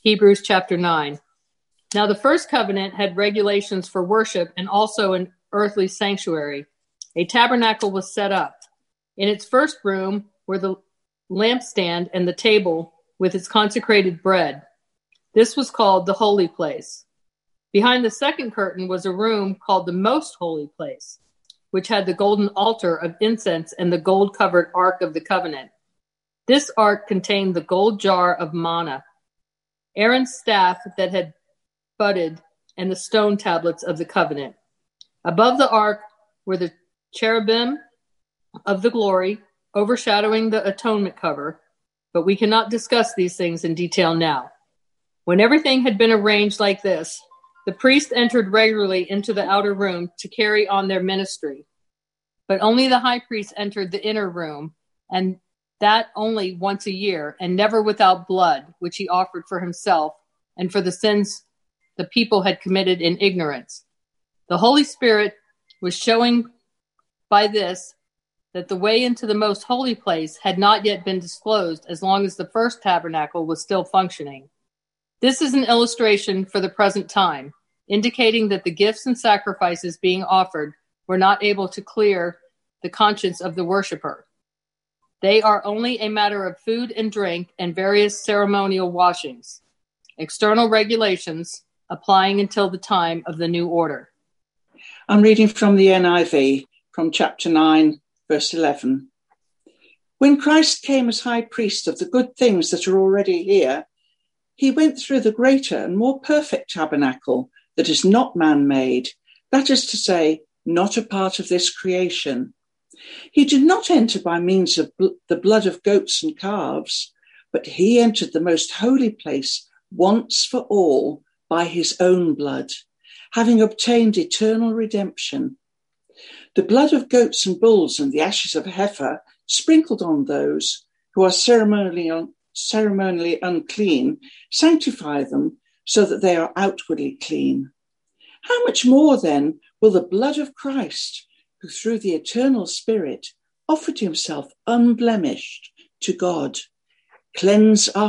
Hebrews chapter 9. Now the first covenant had regulations for worship and also an earthly sanctuary. A tabernacle was set up. In its first room were the lampstand and the table with its consecrated bread. This was called the holy place. Behind the second curtain was a room called the most holy place, which had the golden altar of incense and the gold-covered ark of the covenant. This ark contained the gold jar of manna, Aaron's staff that had budded, and the stone tablets of the covenant. Above the ark were the cherubim of the glory, overshadowing the atonement cover, but we cannot discuss these things in detail now. When everything had been arranged like this, the priest entered regularly into the outer room to carry on their ministry. But only the high priest entered the inner room, and that only once a year, and never without blood, which he offered for himself and for the sins the people had committed in ignorance. The Holy Spirit was showing by this that the way into the most holy place had not yet been disclosed as long as the first tabernacle was still functioning. This is an illustration for the present time, indicating that the gifts and sacrifices being offered were not able to clear the conscience of the worshiper. They are only a matter of food and drink and various ceremonial washings, external regulations applying until the time of the new order. I'm reading from the NIV, from chapter 9, verse 11. When Christ came as high priest of the good things that are already here, he went through the greater and more perfect tabernacle that is not man-made, that is to say, not a part of this creation. He did not enter by means of the blood of goats and calves, but he entered the most holy place once for all by his own blood, having obtained eternal redemption. The blood of goats and bulls and the ashes of a heifer sprinkled on those who are ceremonially unclean sanctify them so that they are outwardly clean. How much more then will the blood of Christ, who through the eternal Spirit offered himself unblemished to God, cleanse our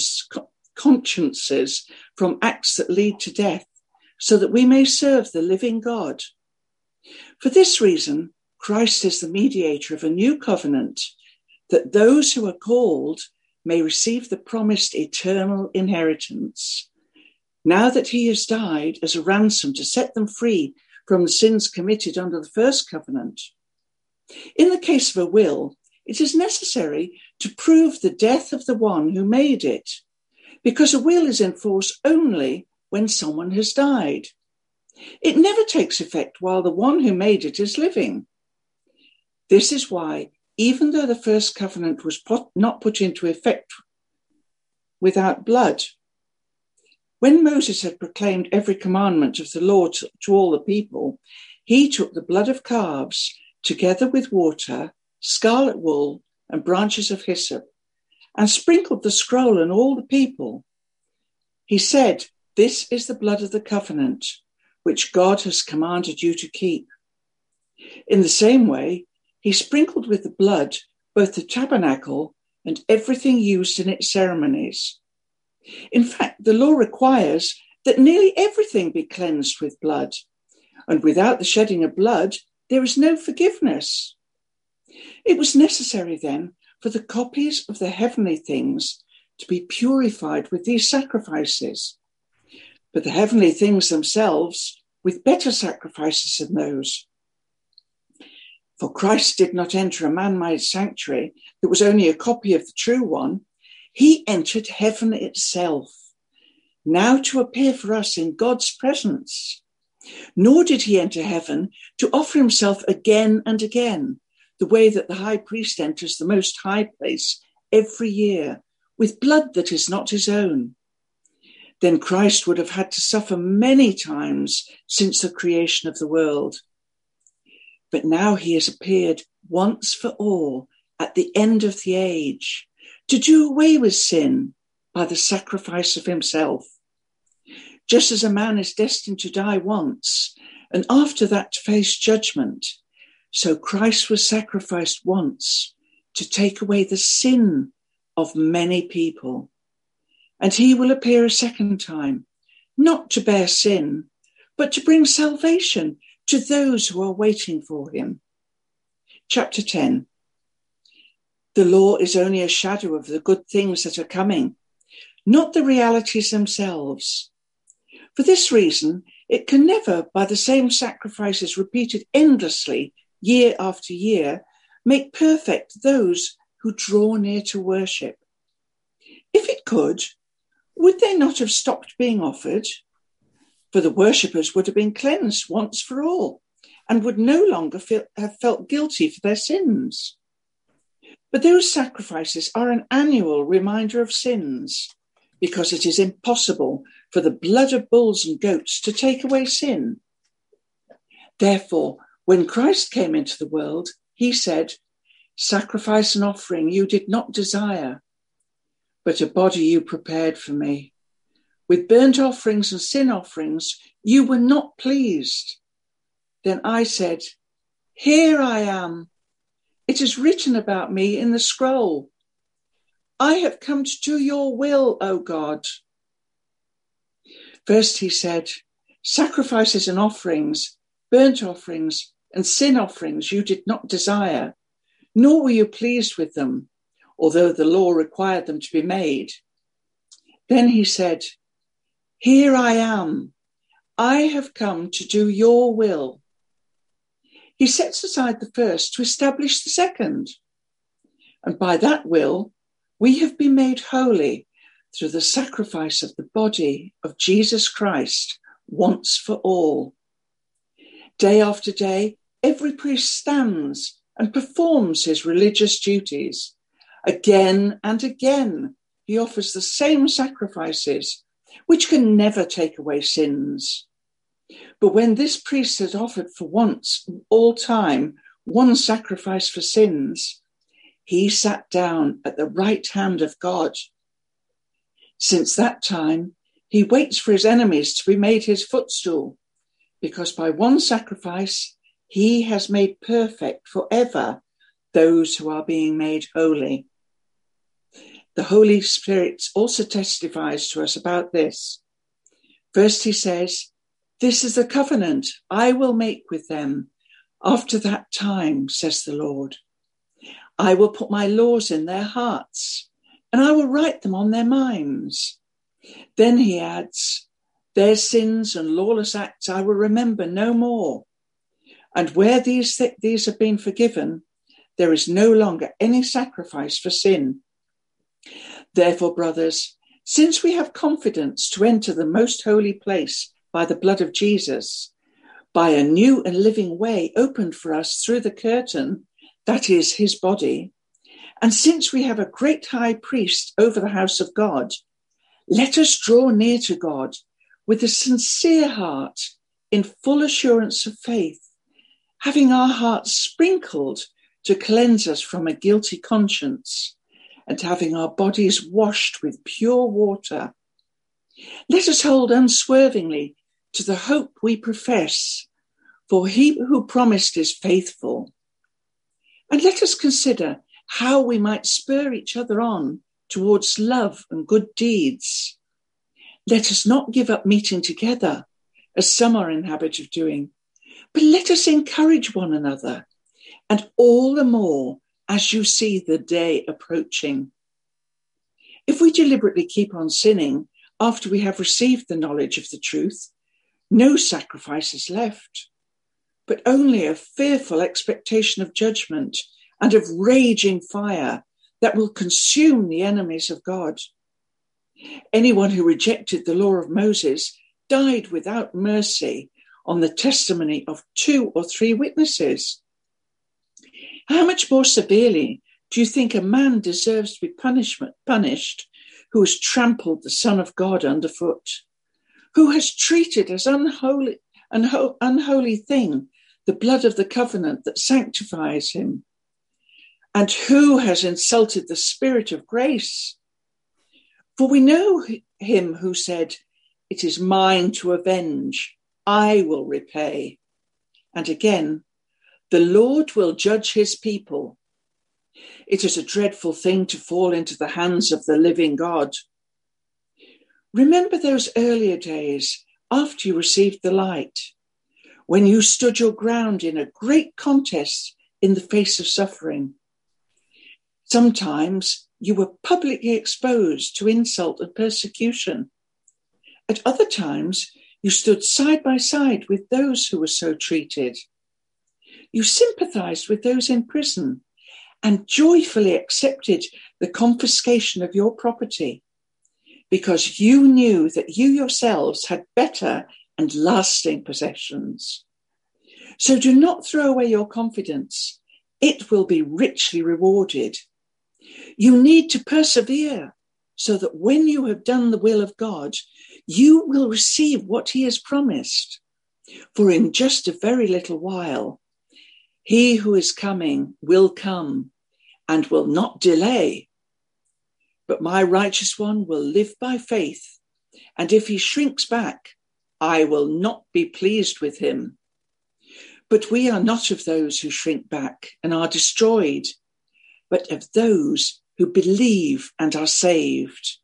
consciences from acts that lead to death, so that we may serve the living God? For this reason, Christ is the mediator of a new covenant, that those who are called may receive the promised eternal inheritance. Now that he has died as a ransom to set them free from the sins committed under the first covenant. In the case of a will, it is necessary to prove the death of the one who made it, because a will is in force only when someone has died. It never takes effect while the one who made it is living. This is why, even though the first covenant was not put into effect without blood, when Moses had proclaimed every commandment of the law to all the people, he took the blood of calves together with water, scarlet wool, and branches of hyssop, and sprinkled the scroll on all the people. He said, "This is the blood of the covenant, which God has commanded you to keep." In the same way, he sprinkled with the blood both the tabernacle and everything used in its ceremonies. In fact, the law requires that nearly everything be cleansed with blood, and without the shedding of blood, there is no forgiveness. It was necessary then for the copies of the heavenly things to be purified with these sacrifices, but the heavenly things themselves with better sacrifices than those. For Christ did not enter a man-made sanctuary that was only a copy of the true one. He entered heaven itself, now to appear for us in God's presence. Nor did he enter heaven to offer himself again and again, the way that the high priest enters the most high place every year, with blood that is not his own. Then Christ would have had to suffer many times since the creation of the world. But now he has appeared once for all at the end of the age, to do away with sin by the sacrifice of himself. Just as a man is destined to die once, and after that to face judgment, so Christ was sacrificed once to take away the sin of many people. And he will appear a second time, not to bear sin, but to bring salvation to those who are waiting for him. Chapter 10. The law is only a shadow of the good things that are coming, not the realities themselves. For this reason, it can never, by the same sacrifices repeated endlessly, year after year, make perfect those who draw near to worship. If it could, would they not have stopped being offered? For the worshippers would have been cleansed once for all, and would no longer have felt guilty for their sins. But those sacrifices are an annual reminder of sins, because it is impossible for the blood of bulls and goats to take away sin. Therefore, when Christ came into the world, he said, "Sacrifice and offering you did not desire, but a body you prepared for me. With burnt offerings and sin offerings you were not pleased." Then I said, "Here I am. It is written about me in the scroll. I have come to do your will, O God." First he said, "Sacrifices and offerings, burnt offerings and sin offerings you did not desire, nor were you pleased with them, although the law required them to be made." Then he said, "Here I am. I have come to do your will." He sets aside the first to establish the second. And by that will, we have been made holy through the sacrifice of the body of Jesus Christ once for all. Day after day, every priest stands and performs his religious duties. Again and again, he offers the same sacrifices, which can never take away sins. But when this priest had offered for once, all time, one sacrifice for sins, he sat down at the right hand of God. Since that time, he waits for his enemies to be made his footstool, because by one sacrifice, he has made perfect forever those who are being made holy. The Holy Spirit also testifies to us about this. First he says, "This is the covenant I will make with them after that time, says the Lord. I will put my laws in their hearts, and I will write them on their minds." Then he adds, "Their sins and lawless acts I will remember no more. And where these have been forgiven, there is no longer any sacrifice for sin." Therefore, brothers, since we have confidence to enter the most holy place by the blood of Jesus, by a new and living way opened for us through the curtain, that is his body, and since we have a great high priest over the house of God, let us draw near to God with a sincere heart in full assurance of faith, having our hearts sprinkled to cleanse us from a guilty conscience, and having our bodies washed with pure water. Let us hold unswervingly to the hope we profess, for he who promised is faithful. And let us consider how we might spur each other on towards love and good deeds. Let us not give up meeting together, as some are in habit of doing, but let us encourage one another, and all the more as you see the day approaching. If we deliberately keep on sinning after we have received the knowledge of the truth, no sacrifice is left, but only a fearful expectation of judgment and of raging fire that will consume the enemies of God. Anyone who rejected the law of Moses died without mercy on the testimony of 2 or 3 witnesses. How much more severely do you think a man deserves to be punished who has trampled the Son of God underfoot, who has treated as unholy thing the blood of the covenant that sanctifies him, and who has insulted the Spirit of grace? For we know him who said, "It is mine to avenge, I will repay." And again, "The Lord will judge his people." It is a dreadful thing to fall into the hands of the living God. Remember those earlier days after you received the light, when you stood your ground in a great contest in the face of suffering. Sometimes you were publicly exposed to insult and persecution. At other times, you stood side by side with those who were so treated. You sympathized with those in prison and joyfully accepted the confiscation of your property, because you knew that you yourselves had better and lasting possessions. So do not throw away your confidence. It will be richly rewarded. You need to persevere so that when you have done the will of God, you will receive what he has promised. For in just a very little while, he who is coming will come and will not delay. But my righteous one will live by faith, and if he shrinks back, I will not be pleased with him. But we are not of those who shrink back and are destroyed, but of those who believe and are saved.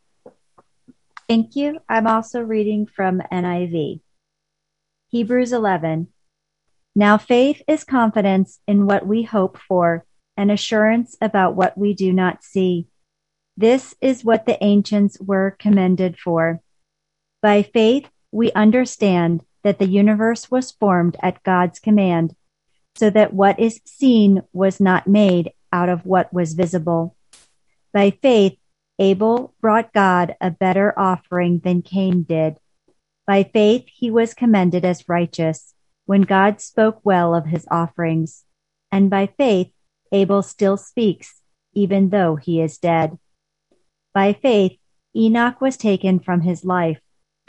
Thank you. I'm also reading from NIV. Hebrews 11. Now faith is confidence in what we hope for and assurance about what we do not see. This is what the ancients were commended for. By faith, we understand that the universe was formed at God's command, so that what is seen was not made out of what was visible. By faith, Abel brought God a better offering than Cain did. By faith, he was commended as righteous when God spoke well of his offerings. And by faith, Abel still speaks, even though he is dead. By faith, Enoch was taken from this life,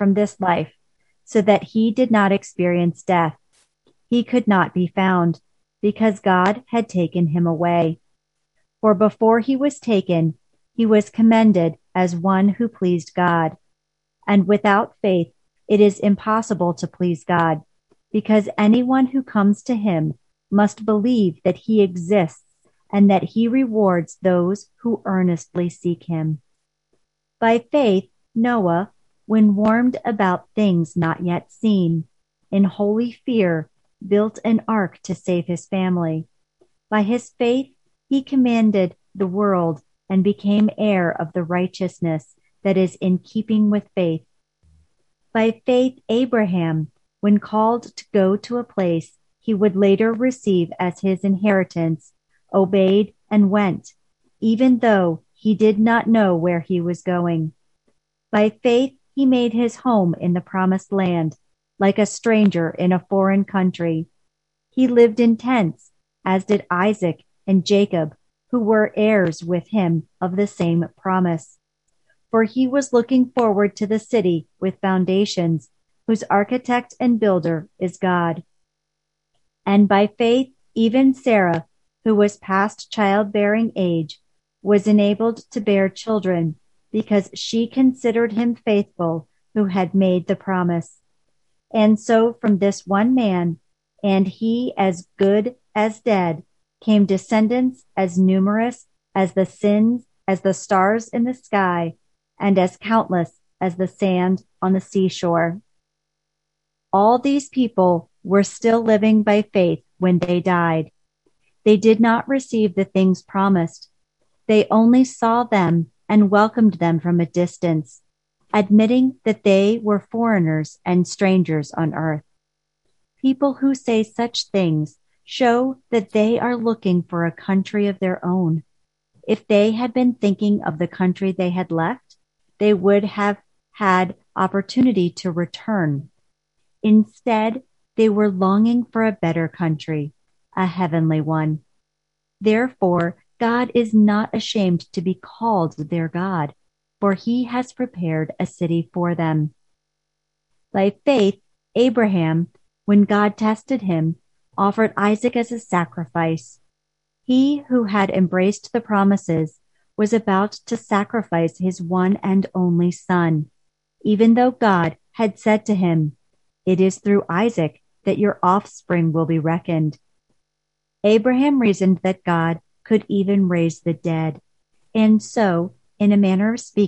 so that he did not experience death. He could not be found, because God had taken him away. For before he was taken, he was commended as one who pleased God. And without faith, it is impossible to please God, because anyone who comes to him must believe that he exists and that he rewards those who earnestly seek him. By faith, Noah, when warned about things not yet seen, in holy fear, built an ark to save his family. By his faith, he commanded the world and became heir of the righteousness that is in keeping with faith. By faith, Abraham, when called to go to a place he would later receive as his inheritance, obeyed and went, even though he did not know where he was going. By faith, he made his home in the promised land, like a stranger in a foreign country. He lived in tents, as did Isaac and Jacob, who were heirs with him of the same promise. For he was looking forward to the city with foundations, whose architect and builder is God. And by faith, even Sarah, who was past childbearing age, was enabled to bear children, because she considered him faithful who had made the promise. And so from this one man, and he as good as dead, came descendants as numerous as the stars in the sky, and as countless as the sand on the seashore. All these people were still living by faith when they died. They did not receive the things promised. They only saw them and welcomed them from a distance, admitting that they were foreigners and strangers on earth. People who say such things show that they are looking for a country of their own. If they had been thinking of the country they had left, they would have had opportunity to return. Instead, they were longing for a better country, a heavenly one. Therefore, God is not ashamed to be called their God, for he has prepared a city for them. By faith, Abraham, when God tested him, offered Isaac as a sacrifice. He who had embraced the promises was about to sacrifice his one and only son, even though God had said to him, "It is through Isaac that your offspring will be reckoned." Abraham reasoned that God could even raise the dead, and so, in a manner of speaking,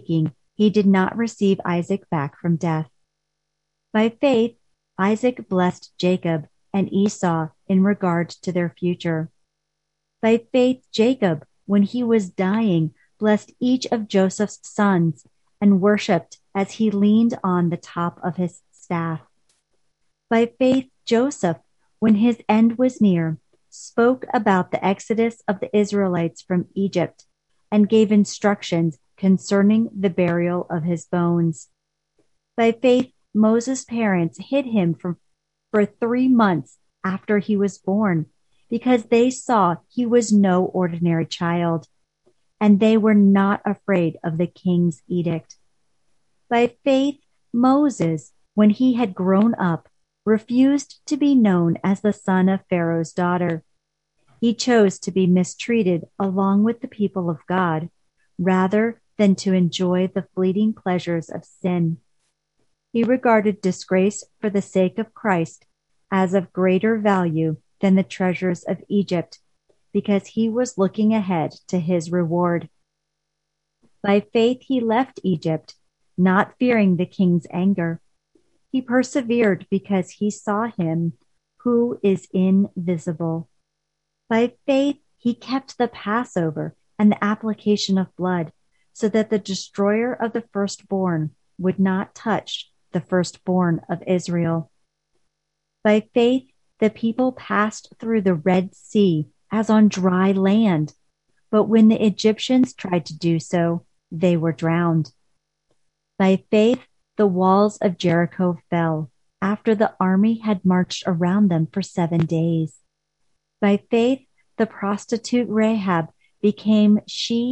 he did not receive Isaac back from death. By faith, Isaac blessed Jacob and Esau in regard to their future. By faith, Jacob, when he was dying, blessed each of Joseph's sons and worshipped as he leaned on the top of his staff. By faith, Joseph, when his end was near, spoke about the exodus of the Israelites from Egypt and gave instructions concerning the burial of his bones. By faith, Moses' parents hid him for 3 months after he was born, because they saw he was no ordinary child, and they were not afraid of the king's edict. By faith, Moses, when he had grown up, refused to be known as the son of Pharaoh's daughter. He chose to be mistreated along with the people of God, rather than to enjoy the fleeting pleasures of sin. He regarded disgrace for the sake of Christ as of greater value than the treasures of Egypt, because he was looking ahead to his reward. By faith he left Egypt, not fearing the king's anger. He persevered because he saw him who is invisible. By faith he kept the Passover and the application of blood, so that the destroyer of the firstborn would not touch the firstborn of Israel. By faith the people passed through the Red Sea as on dry land, but when the Egyptians tried to do so, they were drowned. By faith the walls of Jericho fell after the army had marched around them for 7 days. By faith the prostitute Rahab because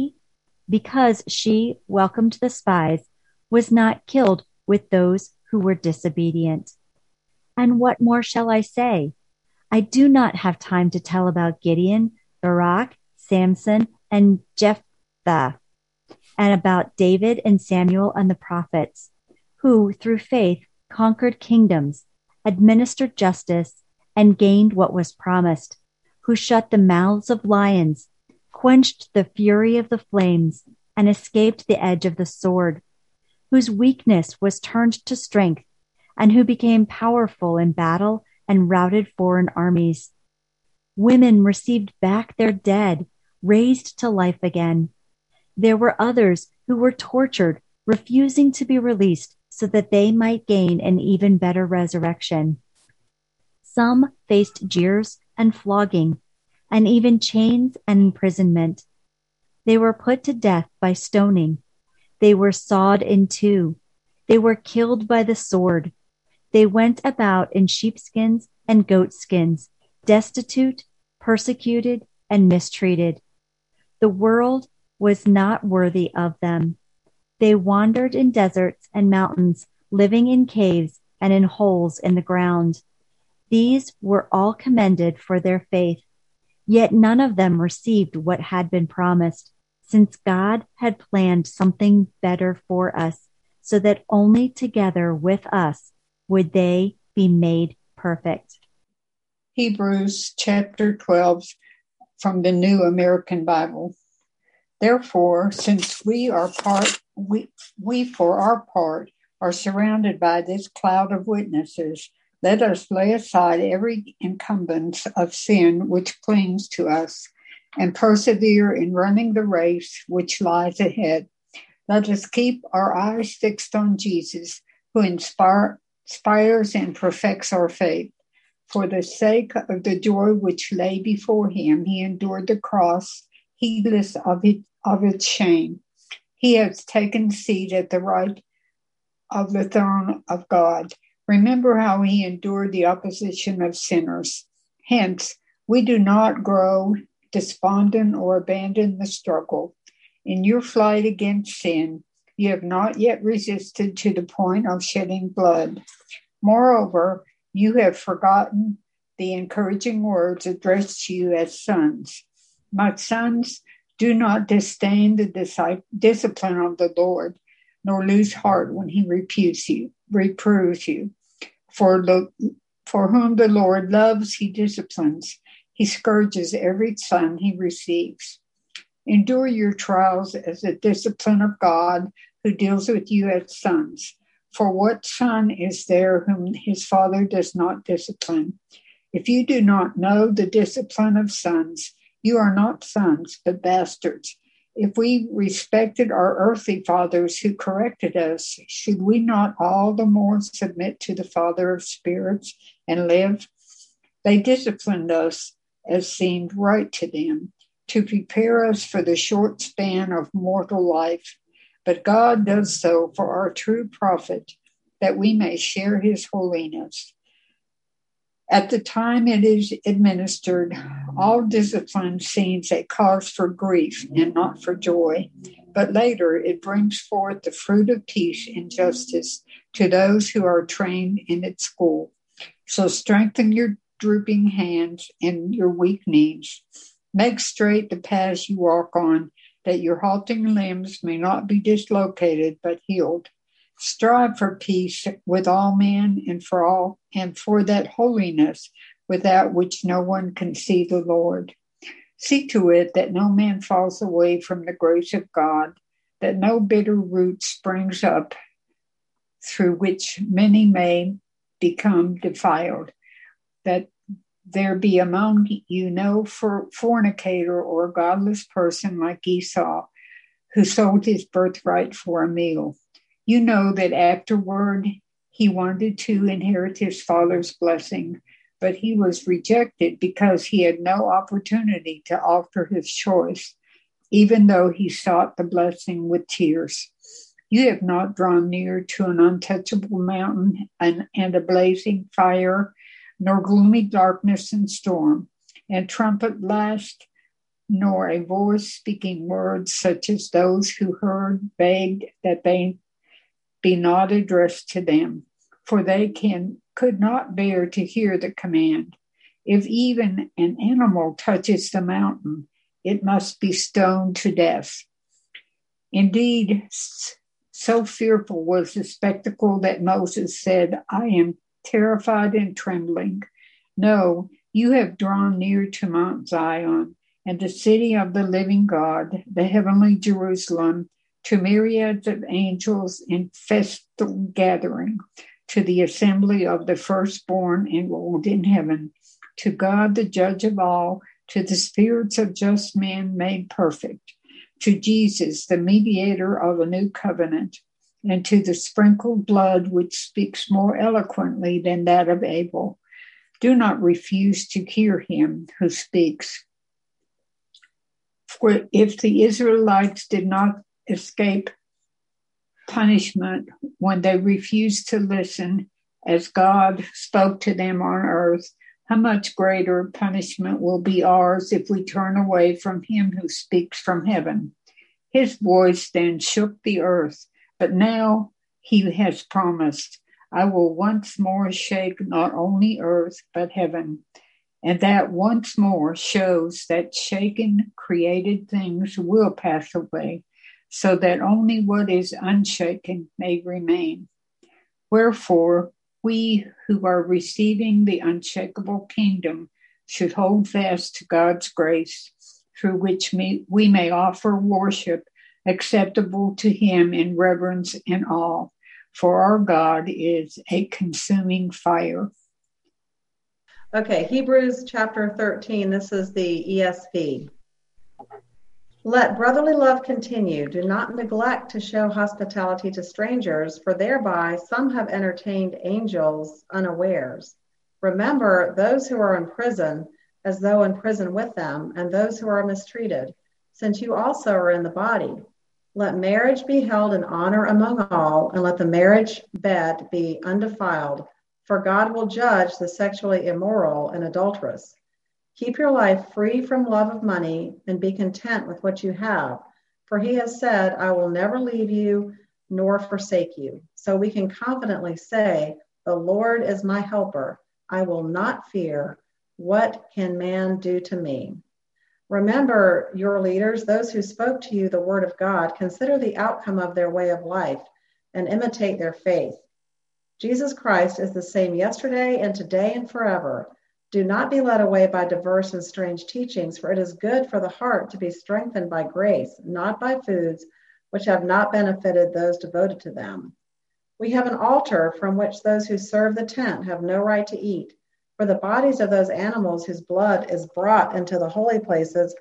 she welcomed the spies, was not killed with those who were disobedient. And what more shall I say? I do not have time to tell about Gideon, Barak, Samson, and Jephthah, and about David and Samuel and the prophets, who through faith conquered kingdoms, administered justice, and gained what was promised, who shut the mouths of lions, quenched the fury of the flames, and escaped the edge of the sword, whose weakness was turned to strength, and who became powerful in battle and routed foreign armies. Women received back their dead, raised to life again. There were others who were tortured, refusing to be released so that they might gain an even better resurrection. Some faced jeers and flogging, and even chains and imprisonment. They were put to death by stoning. They were sawed in two. They were killed by the sword. They went about in sheepskins and goatskins, destitute, persecuted, and mistreated. The world was not worthy of them. They wandered in deserts and mountains, living in caves and in holes in the ground. These were all commended for their faith, yet none of them received what had been promised, since God had planned something better for us, so that only together with us would they be made perfect. Hebrews chapter 12 from the New American Bible. Therefore, since we for our part are surrounded by this cloud of witnesses, let us lay aside every encumbrance of sin which clings to us, and persevere in running the race which lies ahead. Let us keep our eyes fixed on Jesus, who inspires and perfects our faith. For the sake of the joy which lay before him, he endured the cross, heedless of its shame. He has taken seat at the right of the throne of God. Remember how he endured the opposition of sinners. Hence, we do not grow despondent or abandon the struggle. In your fight against sin, you have not yet resisted to the point of shedding blood. Moreover, you have forgotten the encouraging words addressed to you as sons. My sons, do not disdain the discipline of the Lord, nor lose heart when he reproves you. For whom the Lord loves, he disciplines. He scourges every son he receives. Endure your trials as a discipline of God. who deals with you as sons. For what son is there whom his father does not discipline? If you do not know the discipline of sons, you are not sons, but bastards. If we respected our earthly fathers who corrected us, should we not all the more submit to the Father of spirits and live? They disciplined us as seemed right to them, to prepare us for the short span of mortal life. But God does so for our true profit, that we may share his holiness. At the time it is administered, all discipline seems a cause for grief and not for joy. But later it brings forth the fruit of peace and justice to those who are trained in its school. So strengthen your drooping hands and your weak knees. Make straight the paths you walk on, that your halting limbs may not be dislocated but healed. Strive for peace with all men and for that holiness without which no one can see the Lord. See to it that no man falls away from the grace of God, that no bitter root springs up through which many may become defiled, that there be among you no fornicator or godless person like Esau, who sold his birthright for a meal. You know that afterward he wanted to inherit his father's blessing, but he was rejected because he had no opportunity to alter his choice, even though he sought the blessing with tears. You have not drawn near to an untouchable mountain and a blazing fire, nor gloomy darkness and storm, and trumpet blast, nor a voice speaking words such as those who heard begged that they be not addressed to them, for they could not bear to hear the command. If even an animal touches the mountain, it must be stoned to death. Indeed, so fearful was the spectacle that Moses said, I am terrified and trembling. No, you have drawn near to Mount Zion and the city of the living God, the heavenly Jerusalem, to myriads of angels in festal gathering, to the assembly of the firstborn enrolled in heaven, to God the judge of all, to the spirits of just men made perfect, to Jesus, the mediator of a new covenant, and to the sprinkled blood which speaks more eloquently than that of Abel. Do not refuse to hear him who speaks. For if the Israelites did not escape punishment when they refused to listen as God spoke to them on earth, how much greater punishment will be ours if we turn away from him who speaks from heaven. His voice then shook the earth, but now he has promised, I will once more shake not only earth, but heaven. And that once more shows that shaken, created things will pass away, so that only what is unshaken may remain. Wherefore, we who are receiving the unshakable kingdom should hold fast to God's grace, through which we may offer worship acceptable to him in reverence and awe, for our God is a consuming fire. Okay, Hebrews chapter 13, this is the ESV. Let brotherly love continue. Do not neglect to show hospitality to strangers, for thereby some have entertained angels unawares. Remember those who are in prison, as though in prison with them, and those who are mistreated, since you also are in the body. Let marriage be held in honor among all, and let the marriage bed be undefiled, for God will judge the sexually immoral and adulterous. Keep your life free from love of money and be content with what you have. For he has said, I will never leave you nor forsake you. So we can confidently say, the Lord is my helper. I will not fear. What can man do to me? Remember your leaders, those who spoke to you the word of God. Consider the outcome of their way of life and imitate their faith. Jesus Christ is the same yesterday and today and forever. Do not be led away by diverse and strange teachings, for it is good for the heart to be strengthened by grace, not by foods, which have not benefited those devoted to them. We have an altar from which those who serve the tent have no right to eat, for the bodies of those animals whose blood is brought into the holy places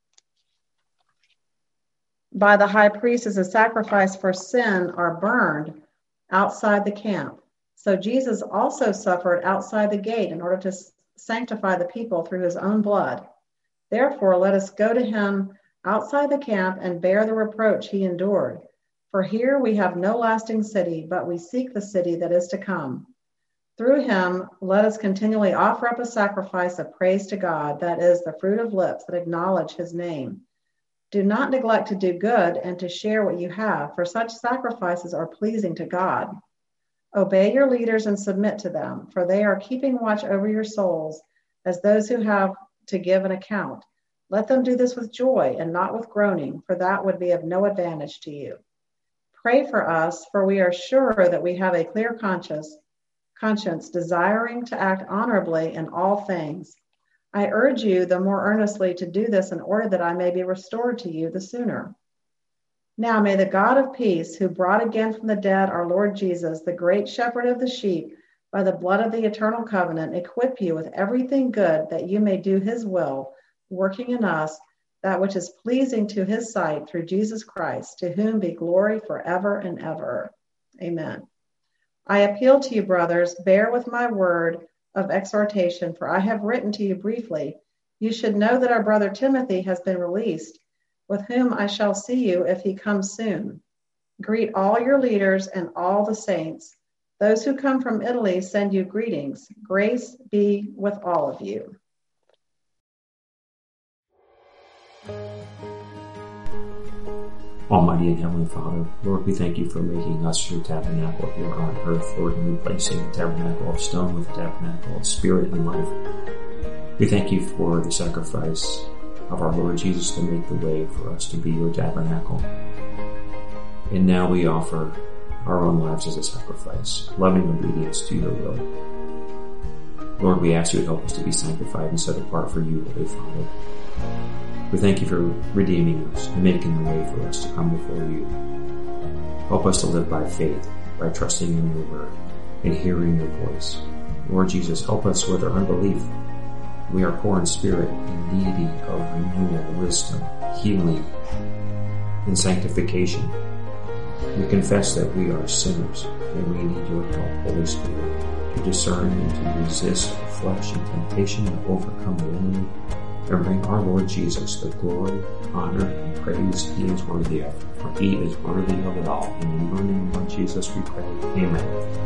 by the high priest as a sacrifice for sin are burned outside the camp. So Jesus also suffered outside the gate in order to sanctify the people through his own blood. Therefore, let us go to him outside the camp and bear the reproach he endured. For here we have no lasting city, but we seek the city that is to come. Through him, let us continually offer up a sacrifice of praise to God, that is, the fruit of lips that acknowledge his name. Do not neglect to do good and to share what you have, for such sacrifices are pleasing to God. Obey your leaders and submit to them, for they are keeping watch over your souls as those who have to give an account. Let them do this with joy and not with groaning, for that would be of no advantage to you. Pray for us, for we are sure that we have a clear conscience, desiring to act honorably in all things. I urge you the more earnestly to do this in order that I may be restored to you the sooner. Now may the God of peace, who brought again from the dead our Lord Jesus, the great shepherd of the sheep, by the blood of the eternal covenant, equip you with everything good that you may do his will, working in us that which is pleasing to his sight through Jesus Christ, to whom be glory forever and ever. Amen. I appeal to you, brothers, bear with my word of exhortation, for I have written to you briefly. You should know that our brother Timothy has been released, with whom I shall see you if he comes soon. Greet all your leaders and all the saints. Those who come from Italy send you greetings. Grace be with all of you. Almighty and Heavenly Father, Lord, we thank you for making us your tabernacle here on earth, Lord, and replacing the tabernacle of stone with the tabernacle of spirit and life. We thank you for the sacrifice of our Lord Jesus to make the way for us to be your tabernacle. And now we offer our own lives as a sacrifice, loving obedience to your will. Lord, we ask you to help us to be sanctified and set apart for you, Holy Father. We thank you for redeeming us and making the way for us to come before you. Help us to live by faith, by trusting in your word and hearing your voice. Lord Jesus, help us with our unbelief. We are poor in spirit and needy of renewal, wisdom, healing, and sanctification. We confess that we are sinners and we need your help, Holy Spirit, to discern and to resist the flesh and temptation and overcome the enemy and bring our Lord Jesus the glory, honor, and praise he is worthy of, for he is worthy of it all. In your name, Lord Jesus, we pray. Amen.